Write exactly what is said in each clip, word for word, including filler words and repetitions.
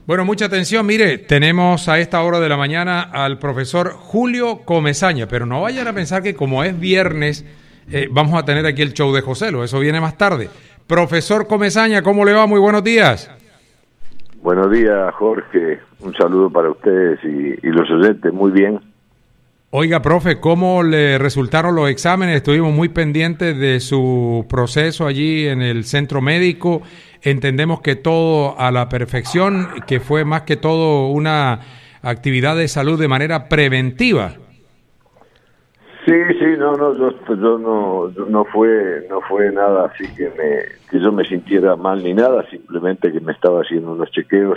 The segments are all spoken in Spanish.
Bueno, mucha atención. Mire, tenemos a esta hora de la mañana al profesor Julio Comesaña, pero no vayan a pensar que como es viernes eh, vamos a tener aquí el show de Joselo, eso viene más tarde. Profesor Comesaña, ¿cómo le va? Muy buenos días. Buenos días, Jorge. Un saludo para ustedes y, y los oyentes. Muy bien. Oiga, profe, ¿cómo le resultaron los exámenes? Estuvimos muy pendientes de su proceso allí en el centro médico. Entendemos que todo a la perfección, que fue más que todo una actividad de salud de manera preventiva. Sí, sí, no, no, yo, yo no, no fue, no fue nada así que me, que yo me sintiera mal ni nada, simplemente que me estaba haciendo unos chequeos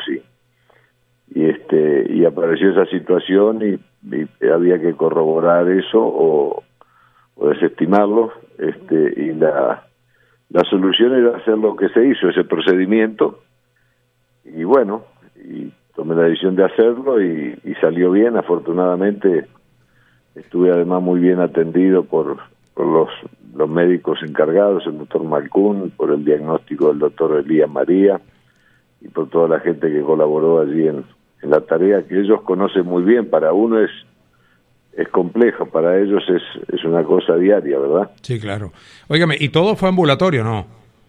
y, y este, y apareció esa situación y, y había que corroborar eso o, o desestimarlo, este, y la, la solución era hacer lo que se hizo, ese procedimiento, y bueno, y tomé la decisión de hacerlo y, y salió bien, afortunadamente. Estuve además muy bien atendido por, por los, los médicos encargados, el doctor Malcún, por el diagnóstico del doctor Elías María y por toda la gente que colaboró allí en, en la tarea que ellos conocen muy bien. Para uno es es complejo, para ellos es, es una cosa diaria, ¿verdad? Sí, claro. Óigame, ¿y todo fue ambulatorio, no?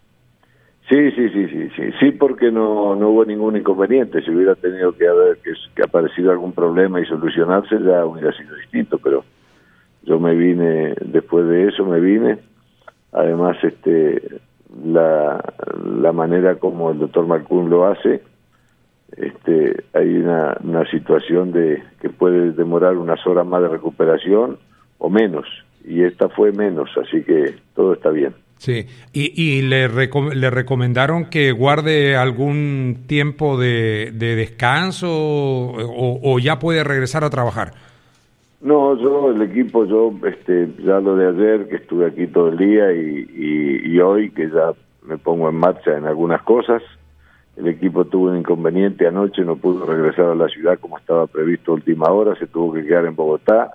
Sí, sí, sí, sí, sí, sí, porque no, no hubo ningún inconveniente. Si hubiera tenido que haber que, que aparecido algún problema y solucionarse, ya hubiera sido distinto, pero yo me vine, después de eso me vine. Además, este, la, la manera como el doctor Malcún lo hace, este, hay una, una situación de que puede demorar unas horas más de recuperación o menos, y esta fue menos, así que todo está bien. Sí, y, y le, recom le recomendaron que guarde algún tiempo de, de descanso o, o ya puede regresar a trabajar. No, yo, el equipo, yo, este, ya lo de ayer, que estuve aquí todo el día y, y, y hoy, que ya me pongo en marcha en algunas cosas, el equipo tuvo un inconveniente anoche, no pudo regresar a la ciudad como estaba previsto a última hora, se tuvo que quedar en Bogotá.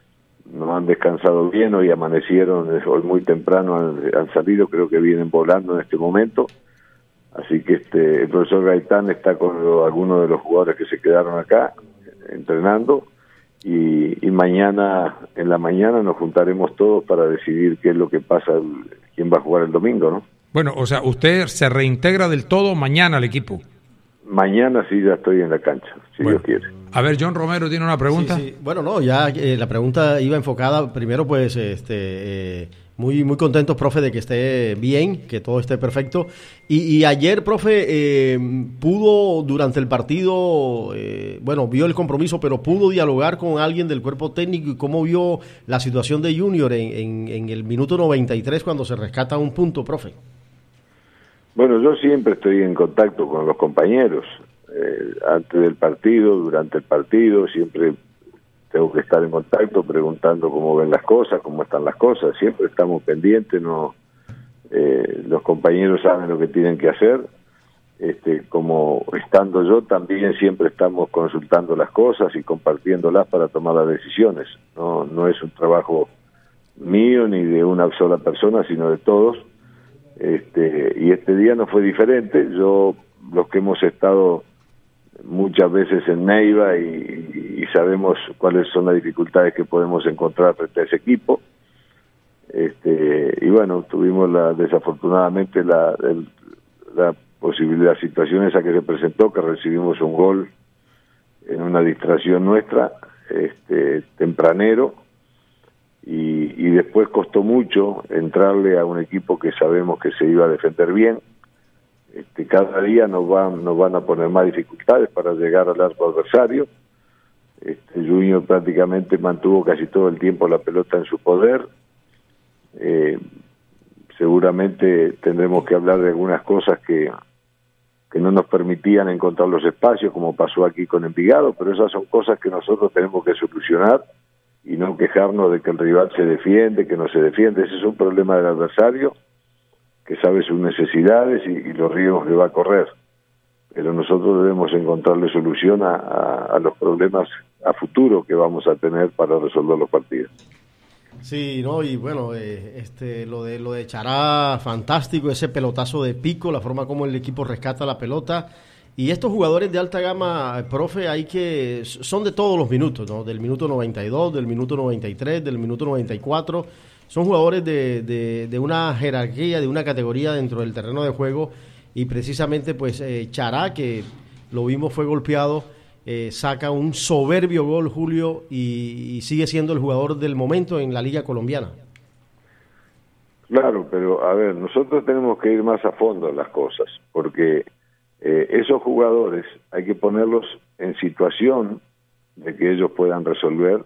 No han descansado bien, hoy amanecieron, hoy muy temprano han, han salido, creo que vienen volando en este momento, así que este el profesor Gaitán está con lo, algunos de los jugadores que se quedaron acá entrenando y, y mañana, en la mañana nos juntaremos todos para decidir qué es lo que pasa, quién va a jugar el domingo, ¿no? Bueno, o sea, usted se reintegra del todo mañana al equipo. Mañana sí ya estoy en la cancha, si bueno. Dios quiere. A ver, John Romero tiene una pregunta. Sí, sí. Bueno, no, ya eh, la pregunta iba enfocada, primero pues, este, eh, muy muy contentos, profe, de que esté bien, que todo esté perfecto. Y, y ayer, profe, eh, pudo durante el partido, eh, bueno, vio el compromiso, pero pudo dialogar con alguien del cuerpo técnico y cómo vio la situación de Junior en, en, en el minuto noventa y tres cuando se rescata un punto, profe. Bueno, yo siempre estoy en contacto con los compañeros, eh, antes del partido, durante el partido, siempre tengo que estar en contacto preguntando cómo ven las cosas, cómo están las cosas, siempre estamos pendientes, no, eh, los compañeros saben lo que tienen que hacer, este, como estando yo también siempre estamos consultando las cosas y compartiéndolas para tomar las decisiones, no, no es un trabajo mío ni de una sola persona, sino de todos. Este, y este día no fue diferente. Yo, los que hemos estado muchas veces en Neiva y, y sabemos cuáles son las dificultades que podemos encontrar frente a ese equipo, este, y bueno, tuvimos la, desafortunadamente la, el, la posibilidad, la situación esa que se presentó, que recibimos un gol en una distracción nuestra, este, tempranero. Y, y después costó mucho entrarle a un equipo que sabemos que se iba a defender bien. Este, cada día nos van, nos van a poner más dificultades para llegar al arco adversario. Este, Junior prácticamente mantuvo casi todo el tiempo la pelota en su poder. Eh, seguramente tendremos que hablar de algunas cosas que, que no nos permitían encontrar los espacios, como pasó aquí con Envigado, pero esas son cosas que nosotros tenemos que solucionar y no quejarnos de que el rival se defiende, que no se defiende. Ese es un problema del adversario, que sabe sus necesidades y, y los riesgos que va a correr. Pero nosotros debemos encontrarle solución a, a, a los problemas a futuro que vamos a tener para resolver los partidos. Sí, no, y bueno, eh, este, lo de lo de Chará, fantástico, ese pelotazo de pico, la forma como el equipo rescata la pelota. Y estos jugadores de alta gama, profe, hay que son de todos los minutos, ¿no? Del minuto noventa y dos, del minuto noventa y tres, del minuto noventa y cuatro. Son jugadores de, de, de una jerarquía, de una categoría dentro del terreno de juego. Y precisamente, pues, eh, Chará, que lo vimos fue golpeado, eh, saca un soberbio gol, Julio, y, y sigue siendo el jugador del momento en la Liga Colombiana. Claro, pero a ver, nosotros tenemos que ir más a fondo en las cosas, porque eh, esos jugadores hay que ponerlos en situación de que ellos puedan resolver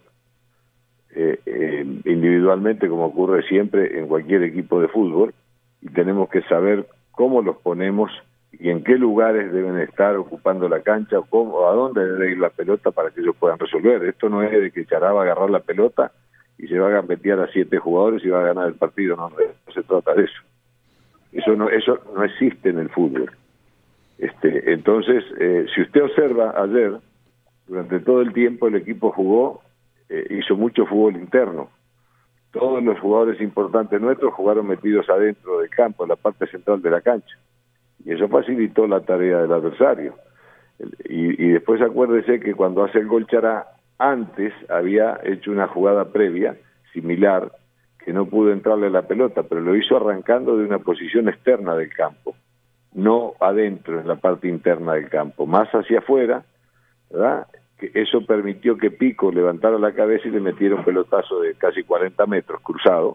eh, eh, individualmente, como ocurre siempre en cualquier equipo de fútbol, y tenemos que saber cómo los ponemos y en qué lugares deben estar ocupando la cancha, o, cómo, o a dónde debe ir la pelota para que ellos puedan resolver. Esto no es de que Chará va a agarrar la pelota y se va a gambetear a siete jugadores y va a ganar el partido, no, no se trata de eso. Eso no, eso no existe en el fútbol. Este, entonces, eh, si usted observa ayer, durante todo el tiempo el equipo jugó, eh, hizo mucho fútbol interno. Todos los jugadores importantes nuestros jugaron metidos adentro del campo, en la parte central de la cancha. Y eso facilitó la tarea del adversario. Y, y después acuérdese que cuando hace el gol Chará, antes había hecho una jugada previa, similar, que no pudo entrarle la pelota, pero lo hizo arrancando de una posición externa del campo, no adentro, en la parte interna del campo, más hacia afuera, ¿verdad? Que eso permitió que Pico levantara la cabeza y le metiera un pelotazo de casi cuarenta metros cruzado,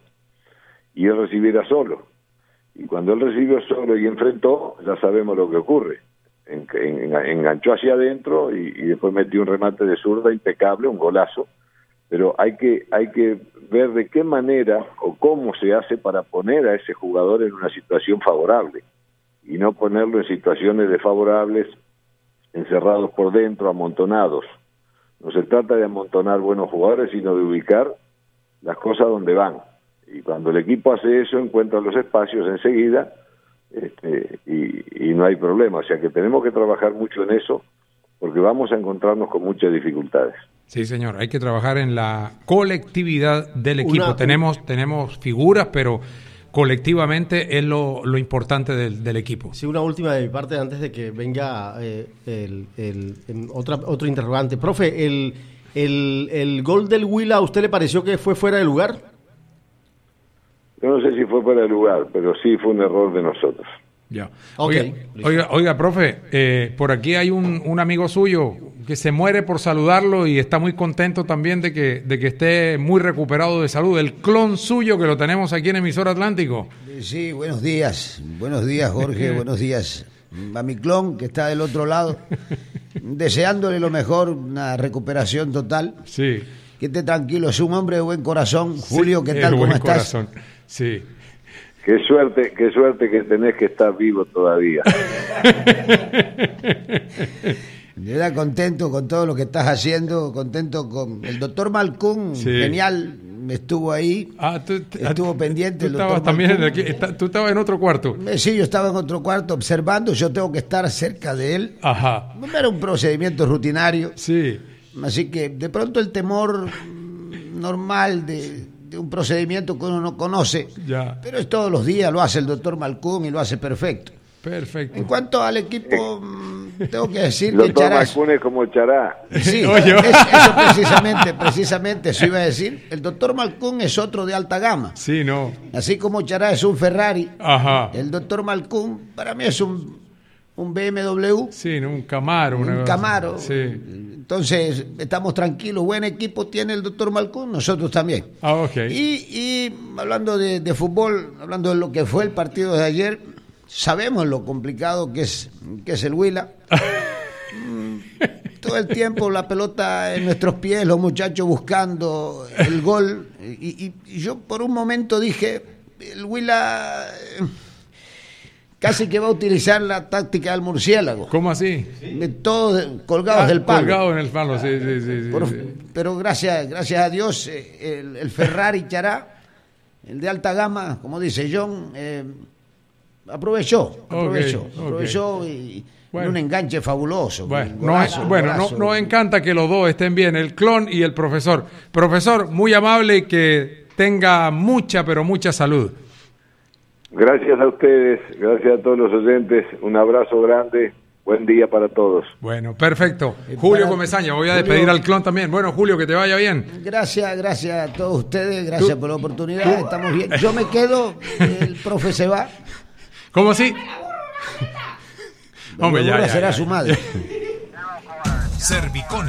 y él recibiera solo. Y cuando él recibió solo y enfrentó, ya sabemos lo que ocurre. En, en, enganchó hacia adentro y, y después metió un remate de zurda impecable, un golazo. Pero hay que hay que ver de qué manera o cómo se hace para poner a ese jugador en una situación favorable y no ponerlo en situaciones desfavorables, encerrados por dentro, amontonados. No se trata de amontonar buenos jugadores, sino de ubicar las cosas donde van. Y cuando el equipo hace eso, encuentra los espacios enseguida, este, y, y no hay problema. O sea que tenemos que trabajar mucho en eso, porque vamos a encontrarnos con muchas dificultades. Sí, señor, hay que trabajar en la colectividad del equipo. Una... Tenemos tenemos figuras, pero colectivamente es lo, lo importante del, del equipo. Sí, una última de mi parte antes de que venga eh, el, el, el otra, otro interrogante. Profe, el, el, el gol del Huila, ¿a usted le pareció que fue fuera de lugar? Yo no sé si fue fuera de lugar, pero sí fue un error de nosotros. Ya. Okay, oiga, oiga, oiga, profe, eh, por aquí hay un, un amigo suyo que se muere por saludarlo y está muy contento también de que, de que esté muy recuperado de salud. El clon suyo que lo tenemos aquí en Emisora Atlántico. Sí, buenos días. Buenos días, Jorge. Buenos días a mi clon que está del otro lado. Deseándole lo mejor, una recuperación total. Sí. Que esté tranquilo, es un hombre de buen corazón. Julio, sí, ¿qué tal? ¿Cómo buen estás? Corazón. Sí. Qué suerte, qué suerte que tenés que estar vivo todavía. Yo era contento con todo lo que estás haciendo, contento con el doctor Malcún, sí. Genial, estuvo ahí, ah, tú, estuvo ah, pendiente. Tú el estabas también en el, está, tú estabas en otro cuarto. Sí, yo estaba en otro cuarto observando, yo tengo que estar cerca de él. Ajá. Era un procedimiento rutinario. Sí. Así que de pronto el temor normal de, de un procedimiento que uno no conoce, ya. Pero es todos los días, lo hace el doctor Malcún y lo hace perfecto. Perfecto. En cuanto al equipo, tengo que decir el que doctor Chará... Malcún es como Chará. Sí, Oye. Es, eso precisamente, precisamente, eso iba a decir. El doctor Malcún es otro de alta gama. Sí, no. Así como Chará es un Ferrari, ajá. El doctor Malcún para mí es un, un B M W. Sí, ¿no? un Camaro. Un una... Camaro. Sí. Entonces, estamos tranquilos, buen equipo tiene el doctor Malcún, nosotros también. Ah, ok. Y, y hablando de, de fútbol, hablando de lo que fue el partido de ayer, sabemos lo complicado que es, que es el Huila. Todo el tiempo la pelota en nuestros pies, los muchachos buscando el gol. Y, y, y yo por un momento dije, el Huila... Casi que va a utilizar la táctica del murciélago. ¿Cómo así? Todos colgados ah, del palo. Colgados en el palo, sí, sí, sí. Por, sí. Pero gracias, gracias a Dios, el, el Ferrari Chará, el de alta gama, como dice John, eh, aprovechó, aprovechó, okay, aprovechó okay. y, bueno. y un enganche fabuloso. Bueno, golazo, no, bueno golazo. no, nos encanta que los dos estén bien, el clon y el profesor. Profesor, muy amable y que tenga mucha, pero mucha salud. Gracias a ustedes, gracias a todos los oyentes, un abrazo grande Buen día para todos. Bueno, perfecto. Julio Comesaña, voy a despedir Julio, al clon también. Bueno, Julio, que te vaya bien. Gracias, gracias a todos ustedes, gracias ¿Tú? por la oportunidad, ¿Tú? estamos bien. Yo me quedo, el profe se va. ¿Cómo así? Hombre, ya, ya, será ya, su madre. Servicón.